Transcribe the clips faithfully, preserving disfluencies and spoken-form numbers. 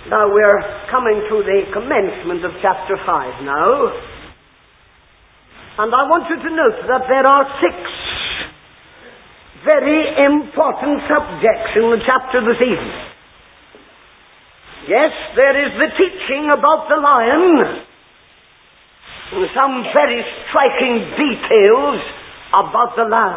Now we're coming to the commencement of chapter five now. And I want you to note that there are six very important subjects in the chapter this evening. Yes, there is the teaching about the lion, and some very striking details about the lamb.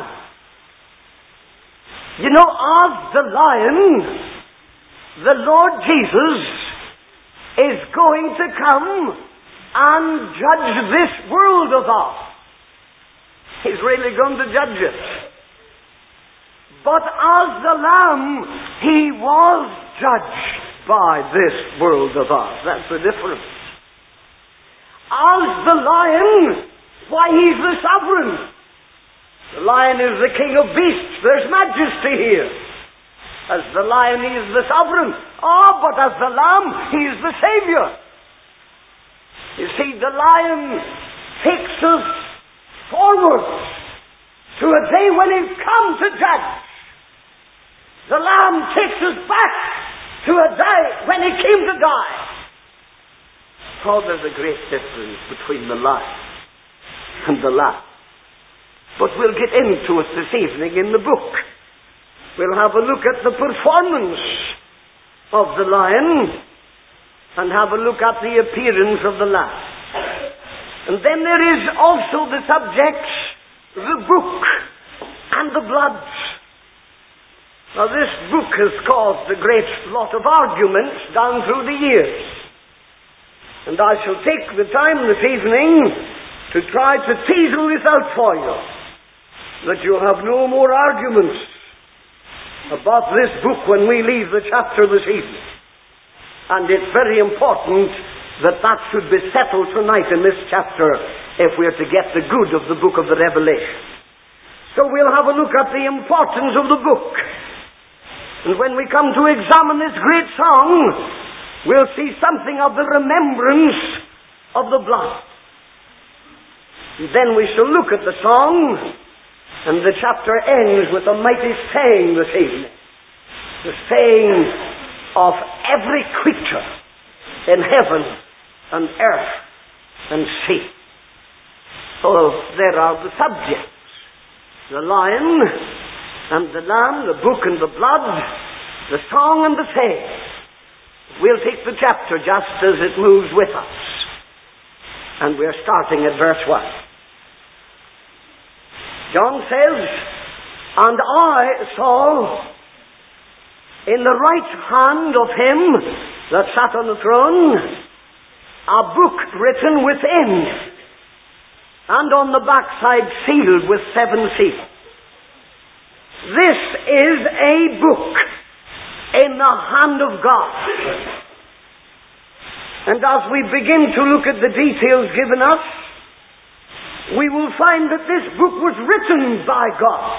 You know, as the lion, the Lord Jesus is going to come and judge this world of ours. He's really going to judge it. But as the lamb, he was judged by this world of ours. That's the difference. As the lion, why, he's the sovereign. The lion is the king of beasts. There's majesty here. As the lion, he is the sovereign. Oh, but as the lamb, he is the savior. You see, the lion takes us forward to a day when he'll come to judge. The lamb takes us back to a day when he came to die. Oh, there's a great difference between the lion and the lamb. But we'll get into it this evening in the book. We'll have a look at the performance of the lion and have a look at the appearance of the lamb. And then there is also the subject, the book and the blood. Now this book has caused a great lot of arguments down through the years. And I shall take the time this evening to try to teasel this out for you, that you'll have no more arguments about this book when we leave the chapter this evening. And it's very important that that should be settled tonight in this chapter if we're to get the good of the book of the Revelation. So we'll have a look at the importance of the book. And when we come to examine this great song, we'll see something of the remembrance of the blood. And then we shall look at the song, and the chapter ends with a mighty saying this evening. The saying of every creature in heaven and earth and sea. So there are the subjects. The lion and the lamb, the book and the blood, the song and the saying. We'll take the chapter just as it moves with us. And we're starting at verse one. John says, "And I saw in the right hand of him that sat on the throne a book written within, and on the backside sealed with seven seals." This is a book in the hand of God. And as we begin to look at the details given us, we will find that this book was written by God.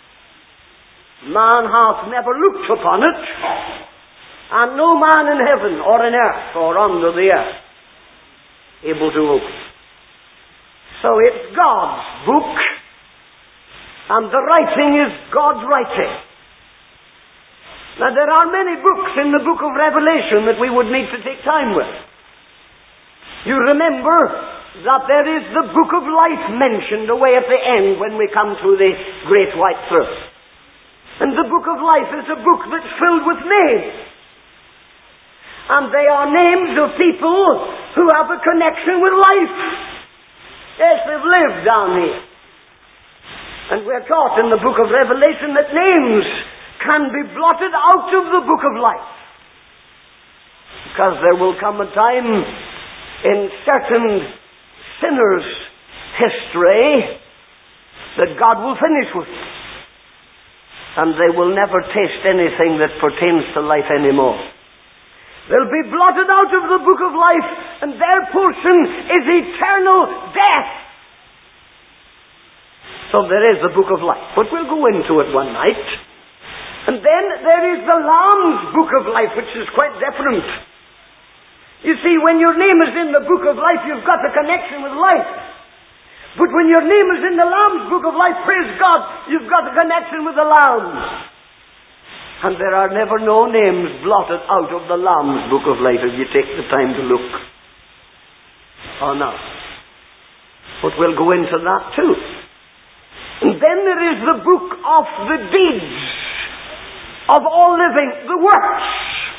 Man hath never looked upon it, and no man in heaven or in earth or under the earth able to open. So it's God's book, and the writing is God's writing. Now there are many books in the book of Revelation that we would need to take time with. You remember that there is the book of life mentioned away at the end when we come to the great white throne. And the book of life is a book that's filled with names. And they are names of people who have a connection with life. Yes, they've lived down here. And we're taught in the book of Revelation that names can be blotted out of the book of life. Because there will come a time in certain sinners' history that God will finish with. And they will never taste anything that pertains to life anymore. They'll be blotted out of the book of life, and their portion is eternal death. So there is the book of life. But we'll go into it one night. And then there is the Lamb's book of life, which is quite different. You see, when your name is in the book of life, you've got a connection with life. But when your name is in the Lamb's book of life, praise God, you've got a connection with the Lamb. And there are never no names blotted out of the Lamb's book of life if you take the time to look. Oh no. But we'll go into that too. And then there is the book of the deeds of all living, the works.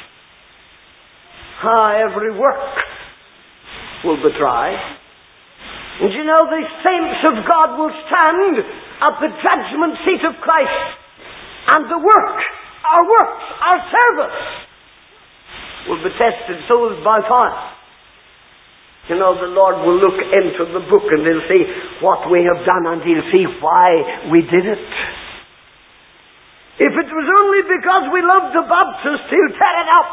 Ah, every work will be tried. And you know, the saints of God will stand at the judgment seat of Christ, and the work, our works, our service will be tested, so is by fire. You know, the Lord will look into the book and He'll see what we have done, and He'll see why we did it. If it was only because we loved the Baptist, He'll tear it up.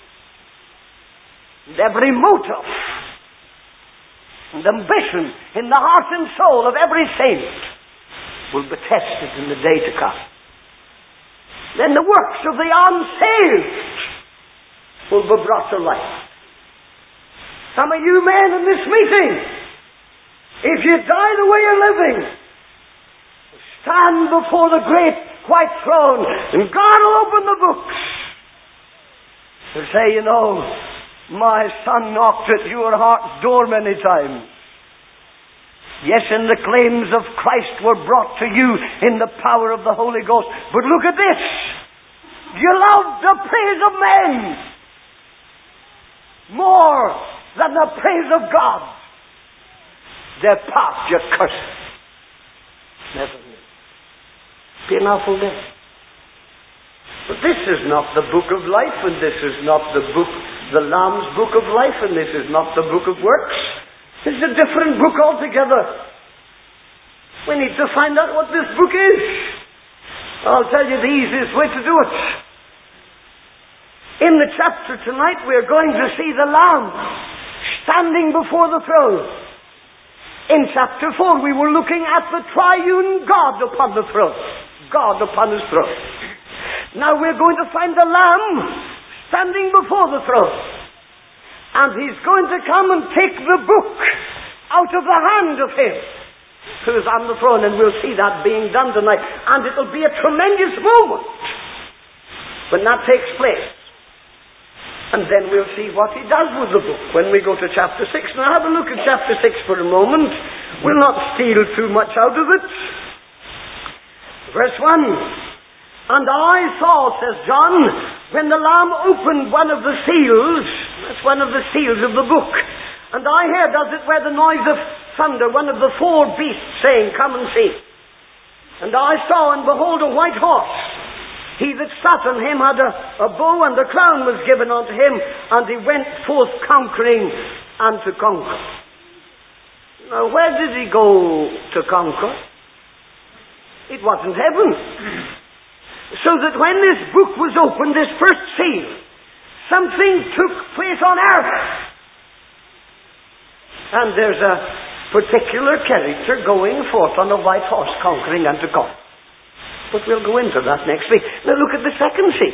And every motive and ambition in the heart and soul of every saint will be tested in the day to come. Then the works of the unsaved will be brought to light. Some of you men in this meeting, if you die the way you're living, stand before the great white throne, and God will open the books and say, you know, my son knocked at your heart's door many times. Yes, and the claims of Christ were brought to you in the power of the Holy Ghost. But look at this. You loved the praise of men more than the praise of God. Depart, you cursed. Never knew. Be an awful day. But this is not the book of life, and this is not the book, the Lamb's book of life, and this is not the book of works. This is a different book altogether. We need to find out what this book is. I'll tell you the easiest way to do it. In the chapter tonight, we're going to see the Lamb standing before the throne. In chapter four, we were looking at the triune God upon the throne. God upon His throne. Now we're going to find the Lamb standing before the throne. And He's going to come and take the book out of the hand of Him who is on the throne. And we'll see that being done tonight. And it'll be a tremendous moment when that takes place. And then we'll see what He does with the book when we go to chapter six. Now have a look at chapter six for a moment. We'll not steal too much out of it. Verse one. And I saw, says John, when the Lamb opened one of the seals, that's one of the seals of the book, and I heard, as it were, the noise of thunder, one of the four beasts saying, come and see. And I saw, and behold, a white horse. He that sat on him had a, a bow, and a crown was given unto him, and he went forth conquering and to conquer. Now, where did he go to conquer? It wasn't heaven. So that when this book was opened, this first seal, something took place on earth. And there's a particular character going forth on a white horse, conquering and to conquer. But we'll go into that next week. Now look at the second seal.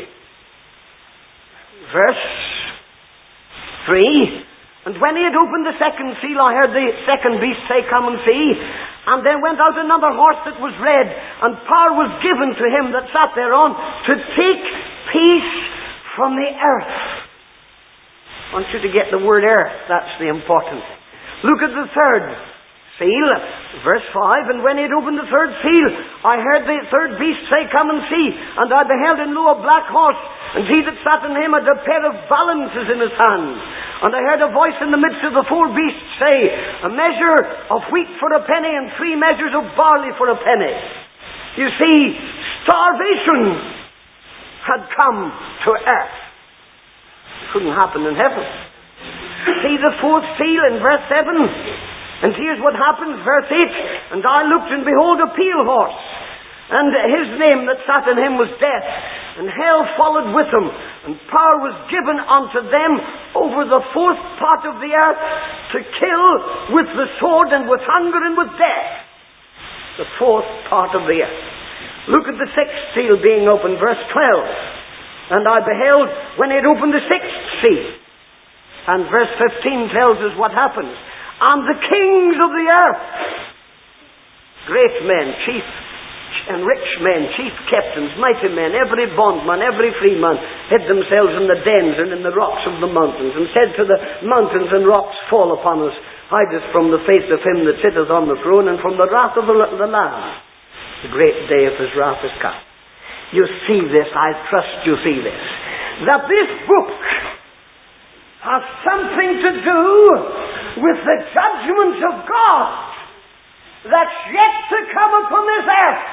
Verse three. And when he had opened the second seal, I heard the second beast say, come and see. And there went out another horse that was red, and power was given to him that sat thereon to take peace from the earth. I want you to get the word earth. That's the important thing. Look at the third seal, verse five. And when he had opened the third seal, I heard the third beast say, come and see. And I beheld and lo, a black horse, and he that sat on him had a pair of balances in his hand. And I heard a voice in the midst of the four beasts say, a measure of wheat for a penny, and three measures of barley for a penny. You see, starvation had come to earth. It couldn't happen in heaven. See the fourth seal in verse seven. And here's what happens, verse eight. And I looked, and behold, a pale horse. And his name that sat in him was Death. And hell followed with him. And power was given unto them over the fourth part of the earth to kill with the sword and with hunger and with death. The fourth part of the earth. Look at the sixth seal being opened, verse twelve. And I beheld when he had opened the sixth seal. And verse fifteen tells us what happens. And the kings of the earth, great men, chief and rich men, chief captains, mighty men, every bondman, every freeman, hid themselves in the dens and in the rocks of the mountains, and said to the mountains and rocks, fall upon us, hide us from the face of him that sitteth on the throne, and from the wrath of the, the Lamb. The great day of his wrath is come. You see this, I trust you see this, that this book has something to do with the judgments of God that's yet to come upon this earth.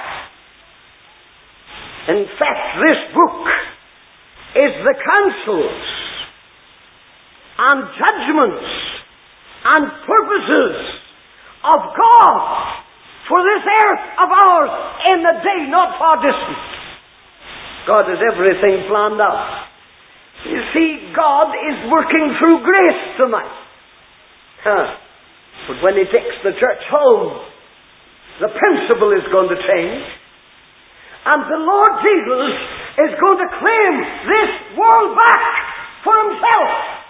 In fact, this book is the counsels and judgments and purposes of God for this earth of ours in the day not far distant. God has everything planned out. You see, God is working through grace tonight. Huh. But when He takes the church home, the principle is going to change. And the Lord Jesus is going to claim this world back for Himself.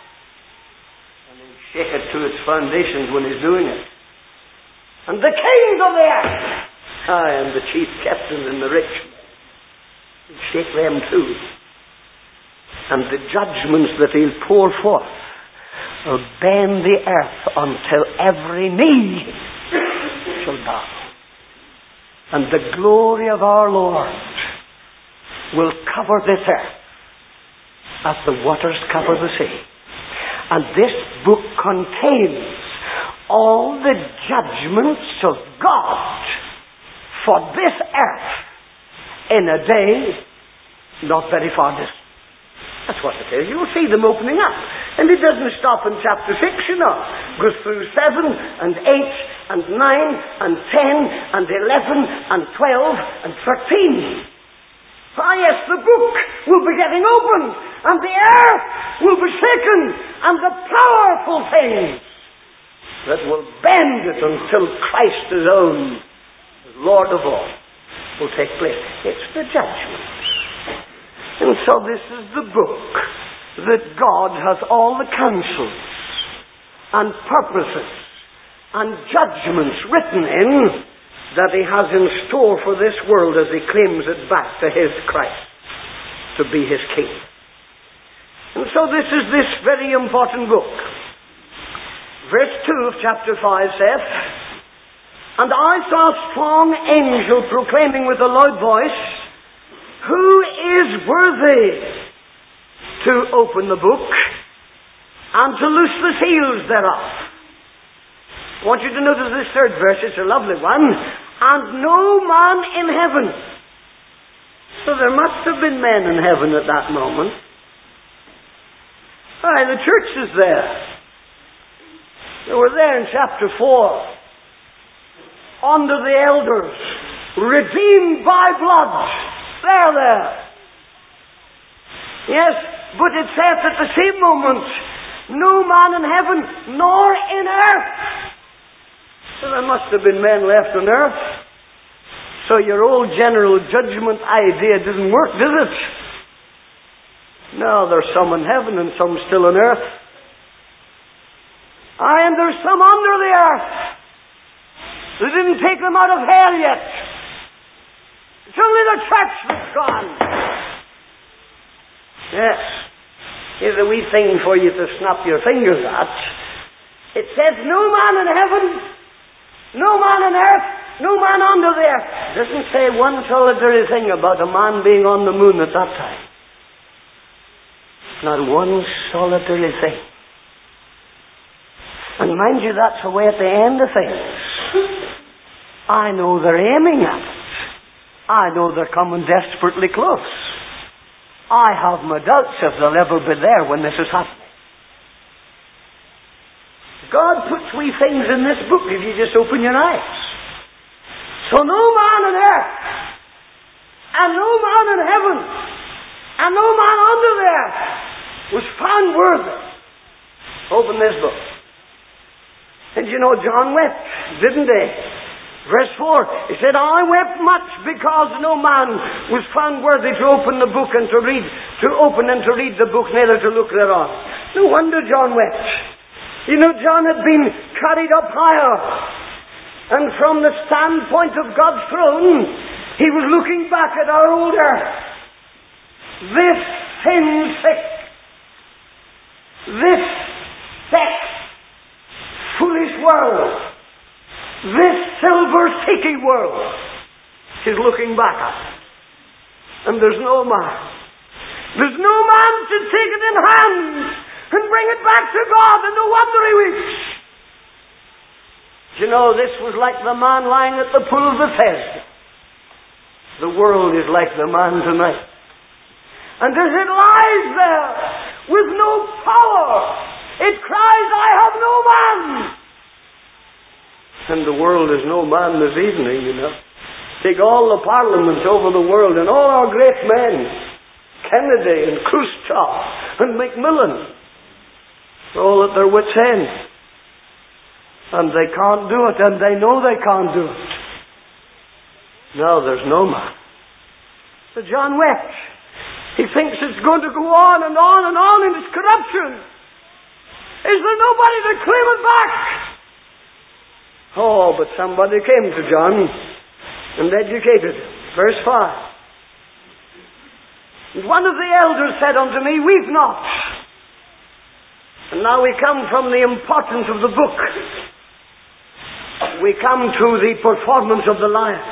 And He'll shake it to its foundations when He's doing it. And the kings of the earth, I am the chief captain and the rich men, He'll shake them too. And the judgments that He'll pour forth will bend the earth until every knee shall bow. And the glory of our Lord will cover this earth as the waters cover the sea. And this book contains all the judgments of God for this earth in a day not very far distant. That's what it is. You'll see them opening up. And it doesn't stop in chapter six, you know. It goes through seven and eight and nine and ten and eleven and twelve and thirteen. Ah yes, the book will be getting opened and the earth will be shaken and the powerful things that will bend it until Christ is own, the Lord of all, will take place. It's the judgment. And so this is the book that God has all the counsels and purposes and judgments written in that He has in store for this world as He claims it back to His Christ to be His King. And so this is this very important book. Verse two of chapter five says, and I saw a strong angel proclaiming with a loud voice, who is worthy to open the book and to loose the seals thereof? I want you to notice this third verse. It's a lovely one. And no man in heaven. So there must have been men in heaven at that moment. Aye, the church is there. They were there in chapter four. Under the elders. Redeemed by blood. There, there. Yes, but it says at the same moment, no man in heaven nor in earth. So there must have been men left on earth. So your old general judgment idea doesn't work, does it? No, there's some in heaven and some still on earth. Aye, and there's some under the earth. They didn't take them out of hell yet. It's only the church that's gone. Yes. Here's a wee thing for you to snap your fingers at. It says, no man in heaven, no man on earth, no man under the earth. It doesn't say one solitary thing about a man being on the moon at that time. Not one solitary thing. And mind you, that's the way at the end of things. I know they're aiming at it. I know they're coming desperately close. I have my doubts if they'll ever be there when this is happening. God puts wee things in this book if you just open your eyes. So no man on earth, and no man in heaven, and no man under the earth was found worthy. Open this book. And you know, John wept, didn't he? Verse four, he said, I wept much because no man was found worthy to open the book and to read, to open and to read the book, neither to look thereon. No wonder John wept. You know, John had been carried up higher. And from the standpoint of God's throne, He was looking back at our old earth. This sin-sick, this sex foolish world, this silver-seeking world, He's looking back at it. And there's no man. There's no man to take it in hand and bring it back to God, and no wonder he weeps. You know, this was like the man lying at the pool of Bethesda. The world is like the man tonight. And as it lies there with no power, it cries, I have no man. And the world is no man this evening, you know. Take all the parliaments over the world and all our great men, Kennedy and Khrushchev and Macmillan, they're all at their wits' end. And they can't do it, and they know they can't do it. No, there's no man. So John wept. He thinks it's going to go on and on and on in its corruption. Is there nobody to claim it back? Oh, but somebody came to John and educated him. Verse five. And one of the elders said unto me, weep not. And now we come from the importance of the book. We come to the performance of the lion.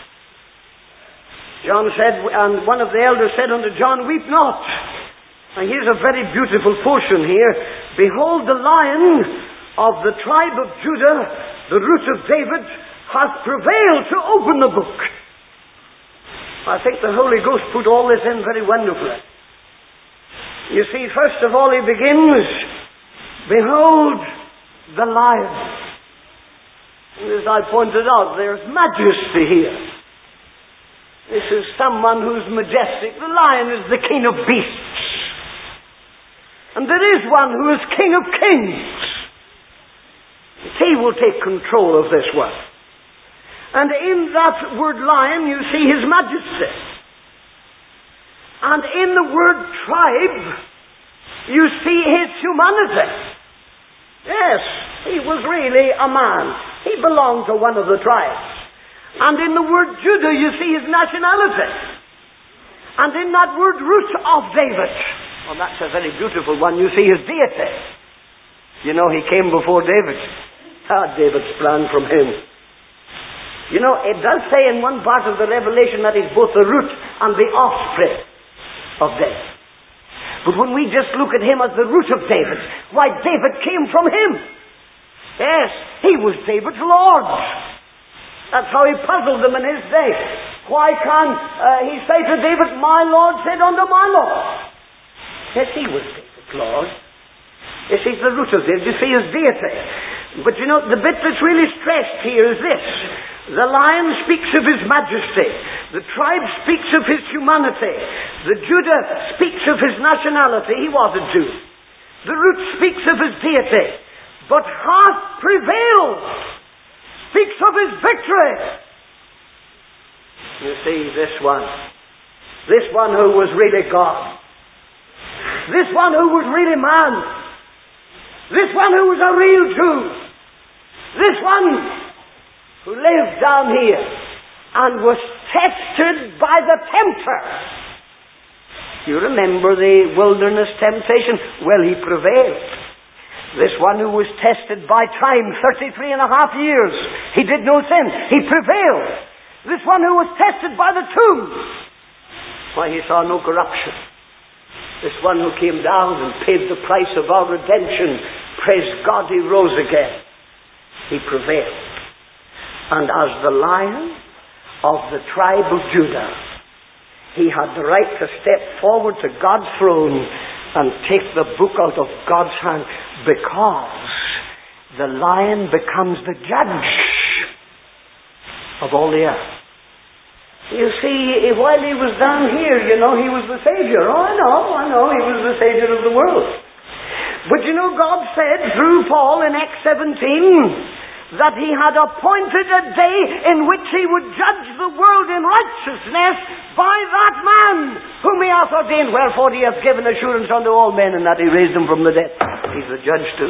John said, and one of the elders said unto John, weep not. And here's a very beautiful portion here. Behold, the lion of the tribe of Judah, the root of David, hath prevailed to open the book. I think the Holy Ghost put all this in very wonderfully. You see, first of all he begins, behold the lion. And as I pointed out, there's majesty here. This is someone who's majestic. The lion is the king of beasts. And there is one who is king of kings. He will take control of this world. And in that word lion you see his majesty. And in the word tribe you see his humanity. Yes, he was really a man. He belonged to one of the tribes. And in the word Judah you see his nationality. And in that word root of David, well, that's a very beautiful one, you see his deity. You know, he came before David. Ah, David sprang from him. You know, it does say in one part of the Revelation that he's both the root and the offspring of David. But when we just look at him as the root of David, why, David came from him. Yes, he was David's Lord. That's how he puzzled them in his day. Why can't uh, he say to David, my Lord said unto my Lord? Yes, he was David's Lord. Yes, he's the root of David. You see his deity. But you know, the bit that's really stressed here is this. The lion speaks of his majesty. The tribe speaks of his humanity. The Judah speaks of his nationality. He was a Jew. The root speaks of his deity. But hath prevailed speaks of his victory. You see, this one, this one who was really God, this one who was really man, this one who was a real Jew, this one who lived down here and was tested by the tempter. You remember the wilderness temptation? Well, he prevailed. This one who was tested by time, thirty-three and a half years, he did no sin. He prevailed. This one who was tested by the tomb, why, he saw no corruption. This one who came down and paid the price of our redemption, praise God, he rose again. He prevailed. And as the lion of the tribe of Judah, he had the right to step forward to God's throne and take the book out of God's hand, because the lion becomes the judge of all the earth. You see, while he was down here, you know, he was the Savior. Oh, I know, I know, he was the Savior of the world. But you know, God said through Paul in Acts seventeen that he had appointed a day in which he would judge the world in righteousness by that man whom he hath ordained. Wherefore he hath given assurance unto all men, and that he raised him from the dead. He's the judge too.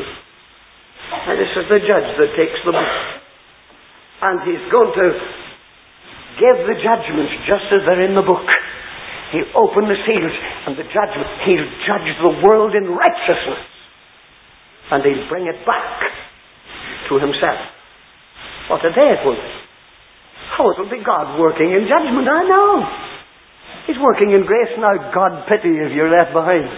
And this is the judge that takes the book. And he's going to gave the judgments just as they're in the book. He'll open the seals and the judgment. He'll judge the world in righteousness. And he'll bring it back to himself. What a day it will be. How it will be God working in judgment, I know. He's working in grace now. God pity if you're left behind.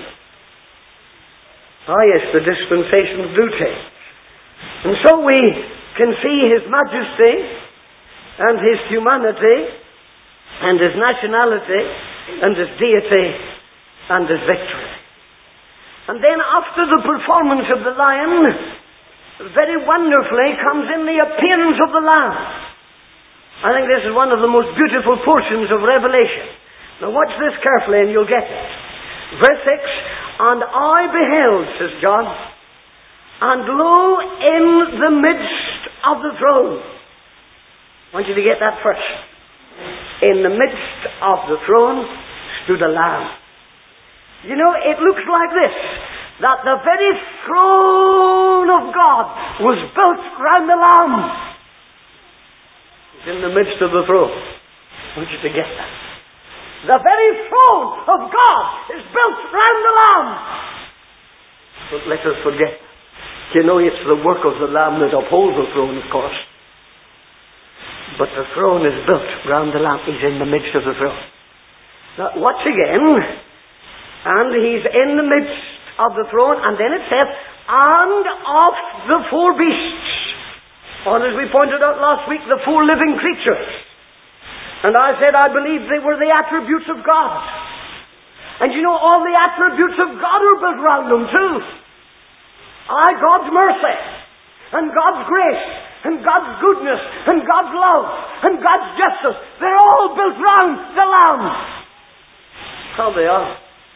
Ah yes, the dispensations do change. And so we can see His majesty and His humanity and His nationality and His deity and His victory. And then after the performance of the lion, very wonderfully comes in the appearance of the Lamb. I think this is one of the most beautiful portions of Revelation. Now watch this carefully and you'll get it. Verse six, and I beheld, says John, and lo, in the midst of the throne. I want you to get that first. In the midst of the throne stood a Lamb. You know, it looks like this, that the very throne of God was built round the Lamb. It's in the midst of the throne. I want you to get that. The very throne of God is built round the Lamb. But let us forget. You know, it's the work of the Lamb that upholds the throne, of course. But the throne is built round the Lamb. He's in the midst of the throne. Now, watch again. And He's in the midst of the throne. And then it says, and of the four beasts. Or as we pointed out last week, the four living creatures. And I said I believe they were the attributes of God. And you know, all the attributes of God are built round them too. I, God's mercy, and God's grace, and God's goodness, and God's love, and God's justice. They're all built round the Lamb. How they are.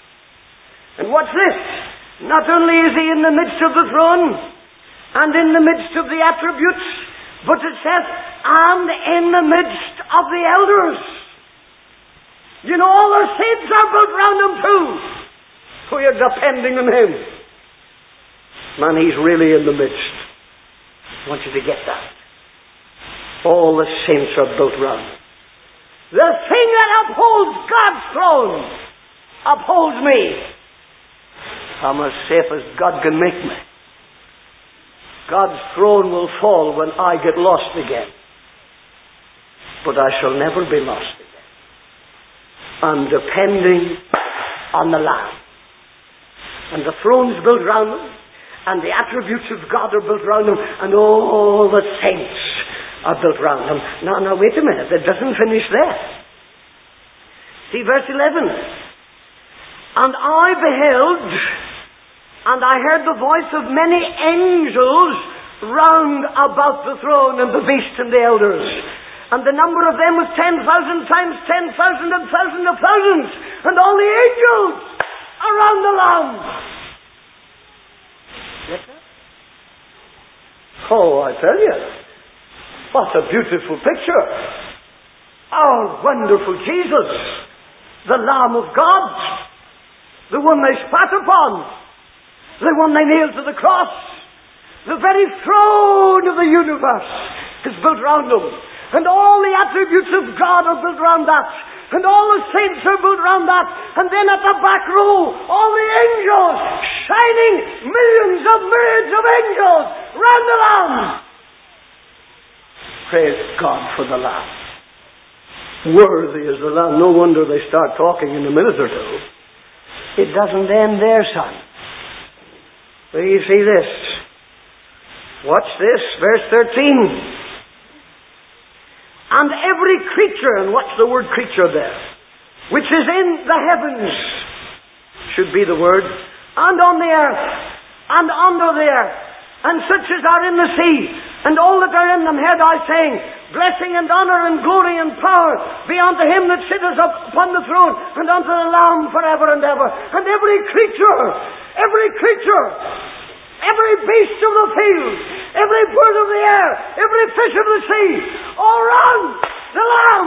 And what's this? Not only is He in the midst of the throne, and in the midst of the attributes, but it says, and in the midst of the elders. You know, all the saints are built round Him too. We are depending on Him. Man, He's really in the midst. I want you to get that. All the saints are built round Him. The thing that upholds God's throne upholds me. I'm as safe as God can make me. God's throne will fall when I get lost again. But I shall never be lost again. I'm depending on the Lamb. And the throne's built round Him, and the attributes of God are built round Him, and all the saints are built round Him. Now, now wait a minute, it doesn't finish there. See verse eleven. And I beheld, and I heard the voice of many angels round about the throne and the beast and the elders. And the number of them was ten thousand times ten thousand and thousand of thousands. And all the angels around the Lamb. Yes, sir? Oh, I tell you. What a beautiful picture. Our wonderful Jesus. The Lamb of God. The one they spat upon. The one they nailed to the cross. The very throne of the universe is built round Him. And all the attributes of God are built round that. And all the saints are built round that. And then at the back row, all the angels, shining millions of myriads of angels round the Lamb. Praise God for the Lamb. Worthy is the Lamb. No wonder they start talking in a minute or two. It doesn't end there, son. Well, you see this. Watch this, verse thirteen. And every creature, and what's the word creature there? Which is in the heavens, should be the word, and on the earth, and under the earth, and such as are in the sea, and all that are in them, heard I saying, blessing and honour and glory and power be unto Him that sitteth upon the throne, and unto the Lamb forever and ever. And every creature, every creature, every beast of the field, every bird of the air, every fish of the sea, all round the Lamb.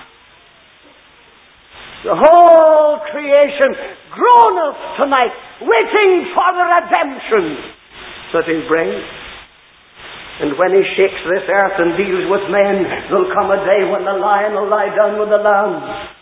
The whole creation groaneth tonight, waiting for the redemption that He brings. And when he shakes this earth and deals with men, there'll come a day when the lion will lie down with the lamb.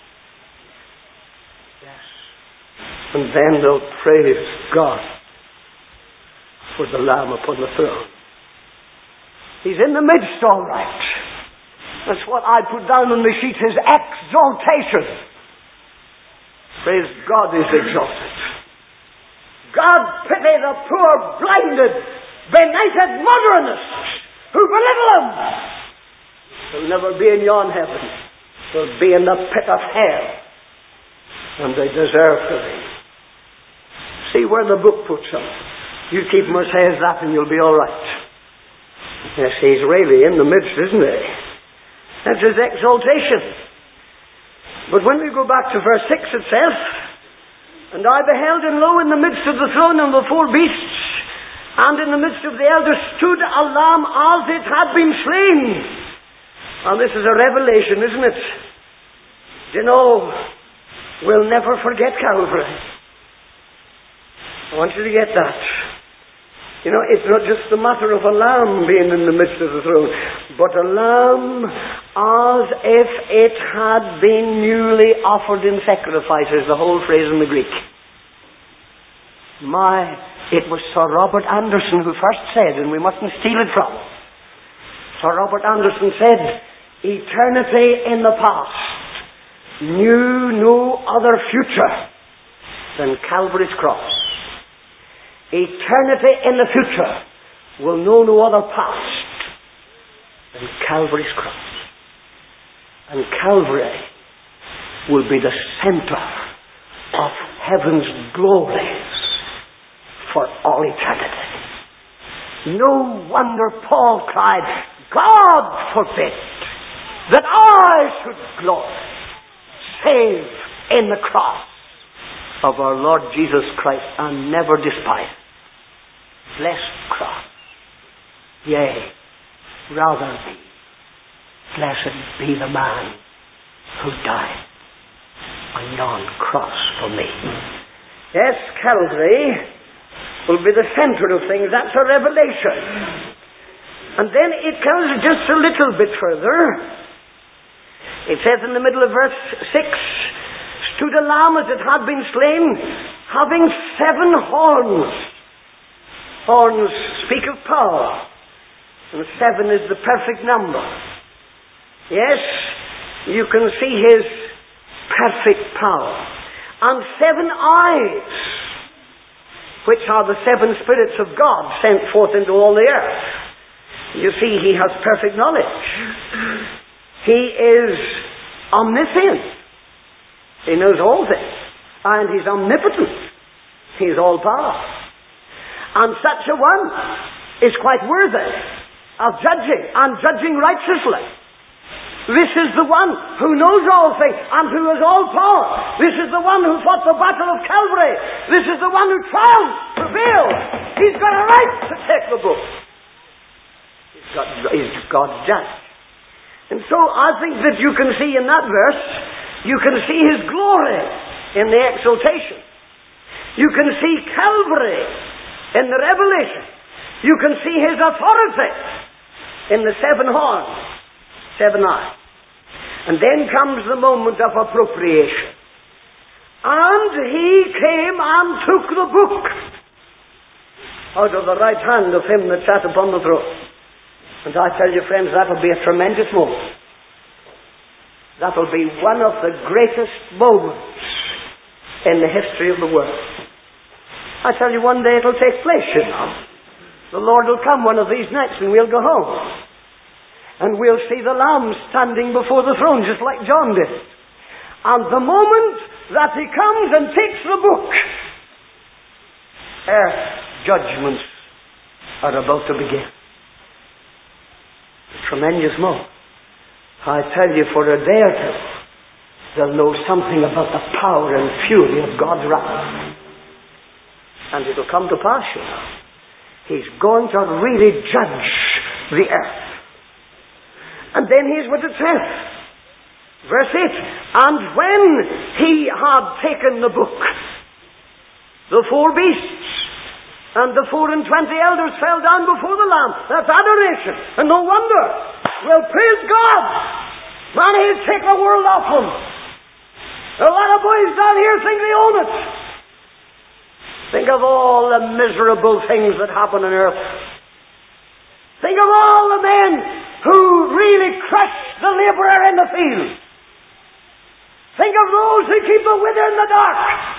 Yes. And then they'll praise God for the lamb upon the throne. He's in the midst, all right. That's what I put down on the sheet, his exaltation. Praise God, he's exalted. God pity the poor, blinded, benighted modernists who belittle him. They'll never be in yon heaven. They'll be in the pit of hell. And they deserve to be. See where the book puts them. You keep him as high as that and you'll be all right. Yes, he's really in the midst, isn't he? That's his exaltation. But when we go back to verse six, it says, "And I beheld, and lo, in the midst of the throne and the four beasts, and in the midst of the elders stood a lamb as it had been slain." And this is a revelation, isn't it? Do you know, we'll never forget Calvary. I want you to get that. You know, it's not just the matter of a lamb being in the midst of the throne, but a lamb as if it had been newly offered in sacrifice, is the whole phrase in the Greek. My, it was Sir Robert Anderson who first said, and we mustn't steal it from him. Sir Robert Anderson said, "Eternity in the past knew no other future than Calvary's cross. Eternity in the future will know no other past than Calvary's cross. And Calvary will be the center of heaven's glories for all eternity." No wonder Paul cried, "God forbid that I should glory save in the cross of our Lord Jesus Christ, and never despise it. Blessed cross. Yea, rather be. Blessed be the man who died on yon cross for me." Yes, Calvary will be the center of things. That's a revelation. And then it comes just a little bit further. It says in the middle of verse six, "Stood a lamb as it had been slain, having seven horns." Horns speak of power, and seven is the perfect number. Yes, you can see his perfect power. And seven eyes, which are the seven spirits of God sent forth into all the earth. You see, he has perfect knowledge. He is omniscient. He knows all things. And he's omnipotent. He's all power. And such a one is quite worthy of judging, and judging righteously. This is the one who knows all things and who has all power. This is the one who fought the battle of Calvary. This is the one who triumphed, prevailed. He's got a right to take the book. He's, got, he's God's judge. And so I think that you can see in that verse, you can see his glory in the exaltation. You can see Calvary in the revelation. You can see his authority in the seven horns, seven eyes. And then comes the moment of appropriation. "And he came and took the book out of the right hand of him that sat upon the throne." And I tell you, friends, that'll be a tremendous moment. That'll be one of the greatest moments in the history of the world. I tell you, one day it'll take place, you know. The Lord will come one of these nights and we'll go home. And we'll see the Lamb standing before the throne just like John did. And the moment that he comes and takes the book, earth judgments are about to begin. A tremendous moment. I tell you, for a day or two, they'll know something about the power and fury of God's wrath. And it'll come to pass, you know. He's going to really judge the earth. And then here's what it says. Verse eight. "And when he had taken the book, the four beasts And the four and twenty elders fell down before the Lamb. That's adoration. And no wonder. Well, praise God. Man, he'll take the world off them. A lot of boys down here think they own it. Think of all the miserable things that happen on earth. Think of all the men who really crush the labourer in the field. Think of those who keep the wither in the dark.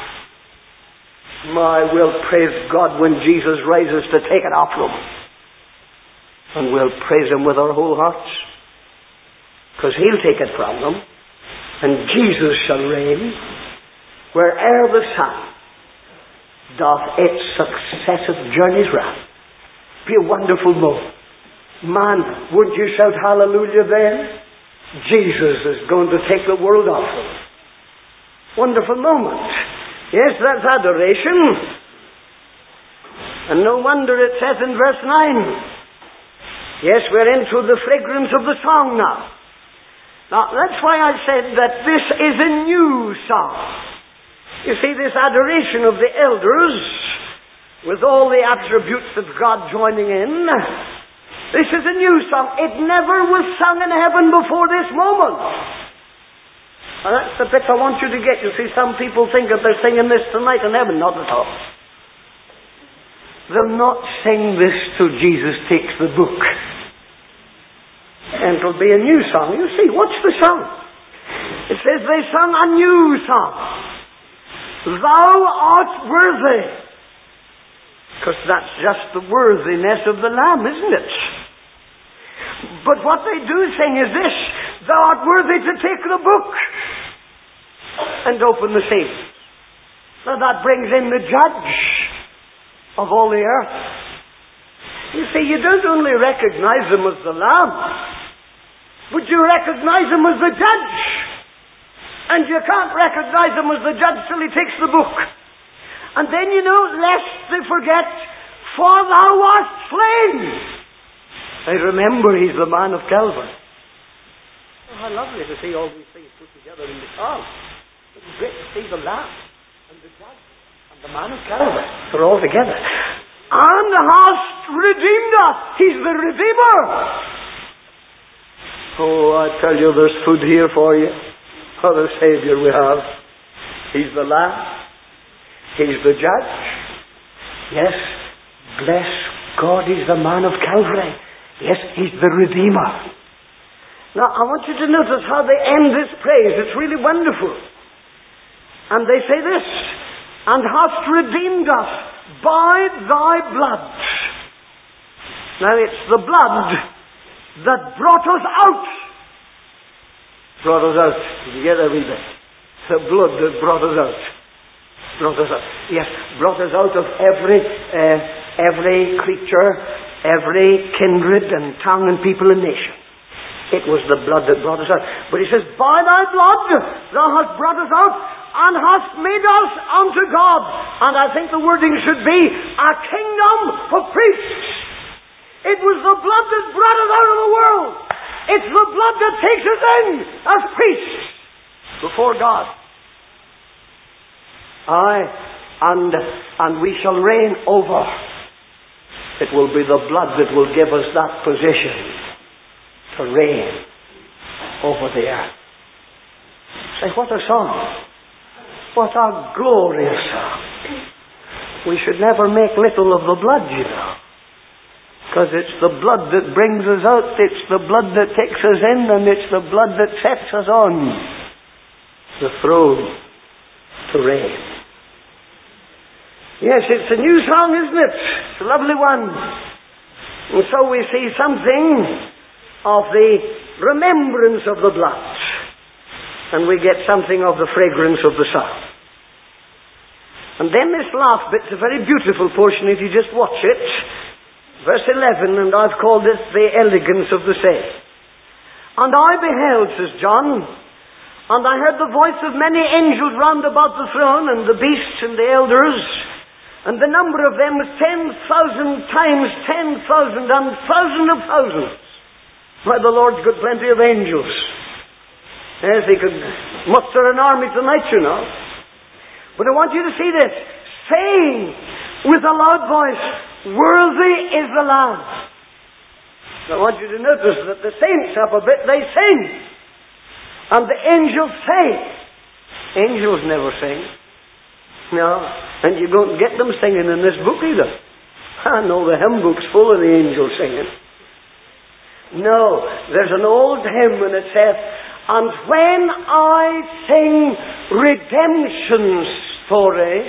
My, we'll praise God when Jesus rises to take it off them. And we'll praise Him with our whole hearts. Because He'll take it from them. And Jesus shall reign where'er the sun doth its successive journeys run. Be a wonderful moment. Man, wouldn't you shout hallelujah then? Jesus is going to take the world off them. Wonderful moment. Yes, that's adoration. And no wonder it says in verse nine. Yes, we're into the fragrance of the song now. Now, that's why I said that this is a new song. You see, this adoration of the elders, with all the attributes of God joining in, this is a new song. It never was sung in heaven before this moment. And that's the bit I want you to get. You see, some people think that they're singing this tonight in heaven. Not at all. They'll not sing this till Jesus takes the book. And it'll be a new song. You see, what's the song? It says they sung a new song. Thou art worthy. Because that's just the worthiness of the Lamb, isn't it? But what they do sing is this. Thou art worthy to take the book and open the seals. Now that brings in the judge of all the earth. You see, you don't only recognize Him as the Lamb, but you recognize Him as the judge. And you can't recognize Him as the judge till He takes the book. And then, you know, lest they forget, for thou art slain. I remember He's the man of Calvary. Oh, how lovely to see all these things put together in the psalm. It's great to see the Lamb and the judge and the man of Calvary. They're all together. And hast redeemed us. He's the Redeemer. Oh, I tell you, there's food here for you. What a Saviour we have. He's the Lamb. He's the judge. Yes, bless God, He's the man of Calvary. Yes, He's the Redeemer. Now, I want you to notice how they end this praise. It's really wonderful. And they say this, and hast redeemed us by Thy blood. Now, it's the blood that brought us out. Brought us out. Did you get that wee bit? The blood that brought us out. Brought us out. Yes, brought us out of every uh, every creature, every kindred and tongue and people and nation. It was the blood that brought us out. But He says, by Thy blood Thou hast brought us out and hast made us unto God. And I think the wording should be a kingdom of priests. It was the blood that brought us out of the world. It's the blood that takes us in as priests before God. Aye, and, and we shall reign over. It will be the blood that will give us that position to reign over the earth. Say, what a song. What a glorious song. We should never make little of the blood, you know. Because it's the blood that brings us out, it's the blood that takes us in, and it's the blood that sets us on the throne to reign. Yes, it's a new song, isn't it? It's a lovely one. And so we see something of the remembrance of the blood. And we get something of the fragrance of the song. And then this last bit's a very beautiful portion if you just watch it. Verse eleven, and I've called it the elegance of the saying. And I beheld, says John, and I heard the voice of many angels round about the throne, and the beasts and the elders, and the number of them was ten thousand times ten thousand and thousand of thousands. Why, the Lord's got plenty of angels. Yes, He could muster an army tonight, you know. But I want you to see this. Saying, with a loud voice, "Worthy is the Lamb." I want you to notice that the saints up a bit, they sing. And the angels sing. Angels never sing. No. And you don't get them singing in this book either. I know the hymn book's full of the angels singing. No. There's an old hymn and it says, "And when I sing redemption's story,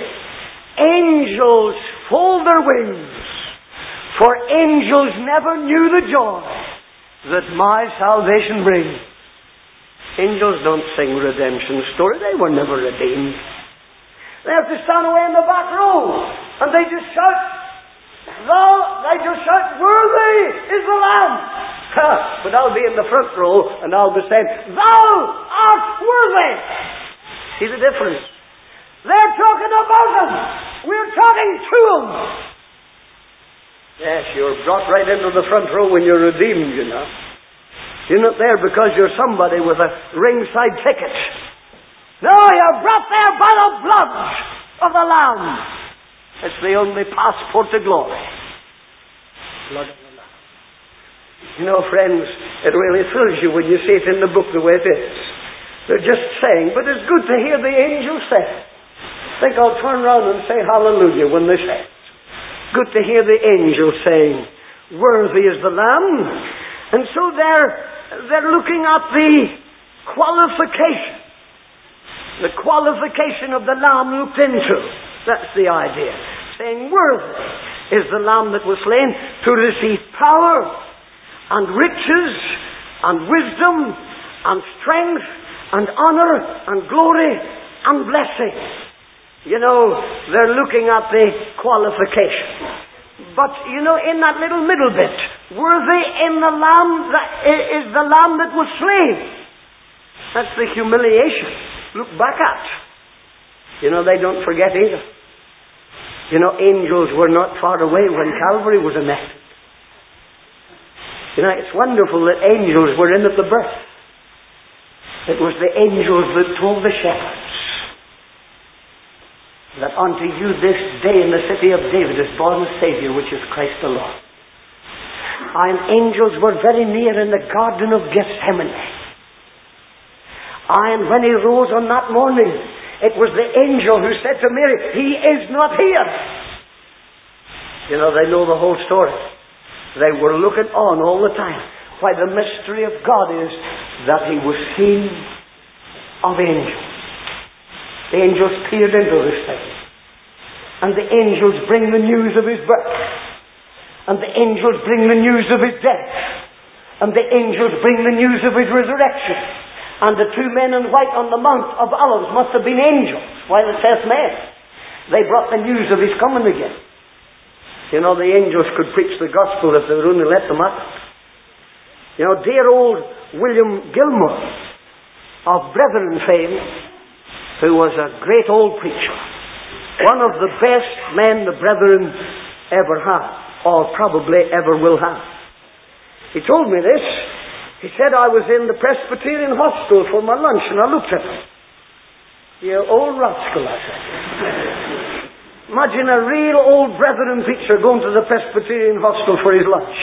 angels fold their wings, for angels never knew the joy that my salvation brings." Angels don't sing redemption story. They were never redeemed. They have to stand away in the back row, and they just shout, "Thou," they just shout, "Worthy is the Lamb." But I'll be in the front row, and I'll be saying, "Thou art worthy." See the difference? They're talking about Him. We're talking to Him. Yes, you're brought right into the front row when you're redeemed, you know. You're not there because you're somebody with a ringside ticket. No, you're brought there by the blood of the Lamb. It's the only passport to glory. Blood of the Lamb. You know, friends, it really thrills you when you see it in the book the way it is. They're just saying, but it's good to hear the angels say it. I think I'll turn around and say hallelujah when they say it. Good to hear the angels saying, "Worthy is the Lamb." And so they're, they're looking at the qualification. The qualification of the Lamb looked into. That's the idea. Saying, "Worthy is the Lamb that was slain to receive power and riches and wisdom and strength and honor and glory and blessing." You know, they're looking at the qualification. But, you know, in that little middle bit, "Worthy in the Lamb that is the Lamb that was slain." That's the humiliation. Look back at. You know, they don't forget either. You know, angels were not far away when Calvary was enacted. You know, it's wonderful that angels were in at the birth. It was the angels that told the shepherds that unto you this day in the city of David is born a Saviour, which is Christ the Lord. And angels were very near in the Garden of Gethsemane. And when He rose on that morning, it was the angel who said to Mary, "He is not here." You know, they know the whole story. They were looking on all the time. Why, the mystery of God is that He was seen of angels. The angels peered into this thing. And the angels bring the news of His birth. And the angels bring the news of His death. And the angels bring the news of His resurrection. And the two men in white on the Mount of Olives must have been angels, while it says men. They brought the news of His coming again. You know, the angels could preach the gospel if they would only let them out. You know, dear old William Gilmore of Brethren fame, who was a great old preacher, one of the best men the Brethren ever had, or probably ever will have. He told me this. He said, "I was in the Presbyterian hospital for my lunch, and I looked at him. You old rascal," I said. Imagine a real old Brethren preacher going to the Presbyterian hospital for his lunch.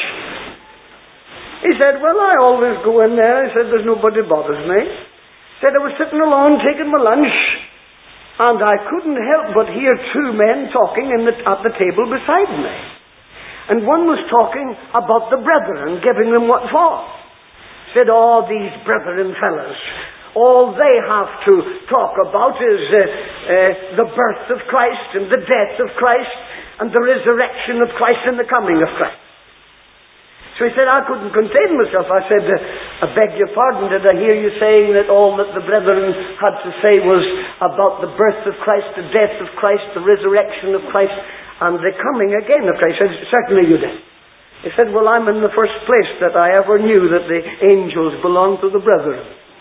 He said, "Well, I always go in there." He said, "There's nobody bothers me." He said, "I was sitting alone taking my lunch, and I couldn't help but hear two men talking in the, at the table beside me. And one was talking about the brethren, giving them what for. Said, "Oh, these brethren fellas, all they have to talk about is uh, uh, the birth of Christ and the death of Christ and the resurrection of Christ and the coming of Christ." So he said, "I couldn't contain myself." I said, "I beg your pardon, did I hear you saying that all that the brethren had to say was about the birth of Christ, the death of Christ, the resurrection of Christ, and the coming again of Christ?" I said, "Certainly you did." He said, "Well, I'm in the first place that I ever knew that the angels belonged to the brethren."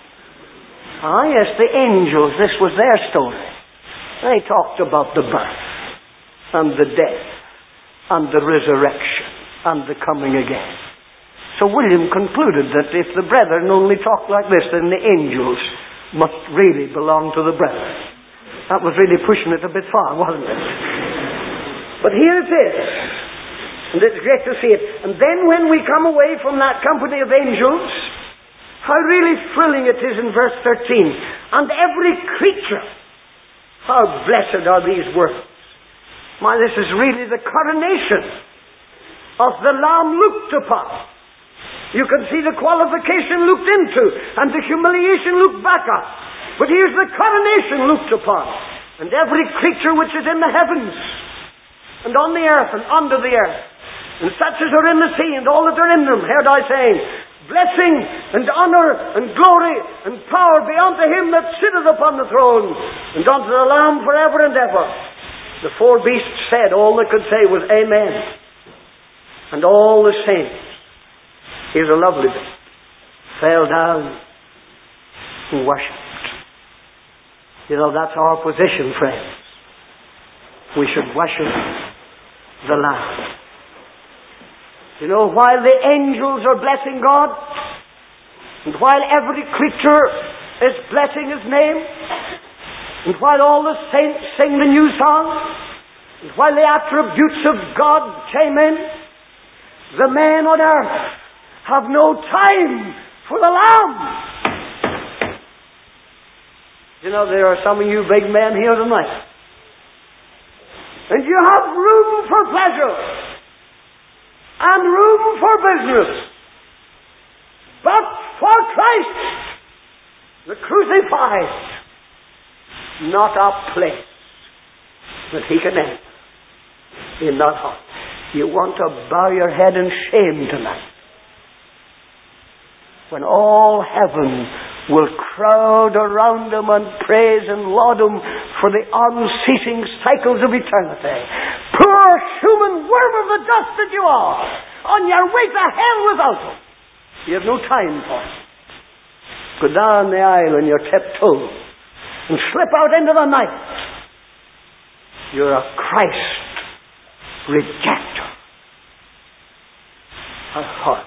Ah, yes, the angels, this was their story. They talked about the birth and the death and the resurrection and the coming again. So William concluded that if the brethren only talked like this, then the angels must really belong to the brethren. That was really pushing it a bit far, wasn't it? But here it is. And it's great to see it. And then when we come away from that company of angels, how really thrilling it is in verse thirteen. And every creature, how blessed are these words. My, this is really the coronation of the Lamb looked upon. You can see the qualification looked into and the humiliation looked back on. But here's the coronation looked upon. And every creature which is in the heavens and on the earth and under the earth, and such as are in the sea and all that are in them, heard I saying, blessing and honour and glory and power be unto him that sitteth upon the throne and unto the Lamb forever and ever. The four beasts said, all they could say was Amen. And all the saints, here's a lovely bit, fell down and worshipped. You know, that's our position, friends. We should worship the Lamb. You know, while the angels are blessing God, and while every creature is blessing His name, and while all the saints sing the new song, and while the attributes of God came in, the men on earth have no time for the Lamb. You know, there are some of you big men here tonight, and you have room for pleasure and room for business. But for Christ, the crucified, not a place that He can enter in that heart. You want to bow your head in shame tonight, when all heaven will crowd around Him and praise and laud Him for the unceasing cycles of eternity. Poor human worm of the dust that you are, on your way to hell without Him. You have no time for it. Go down the aisle on your tiptoes and slip out into the night. You're a Christ rejecter. How horrible.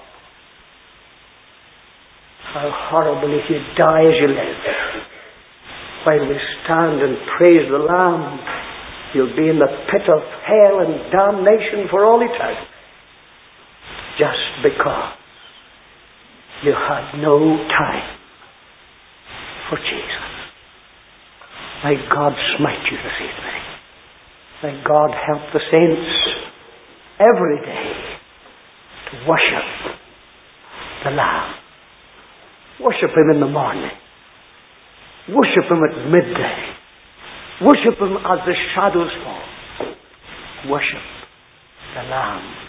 How horrible if you die as you live. While we stand and praise the Lamb, you'll be in the pit of hell and damnation for all eternity. Just because you had no time for Jesus. May God smite you this evening. May God help the saints every day to worship the Lamb. Worship Him in the morning. Worship Him at midday. Worship Him as the shadows fall. Worship the Lamb.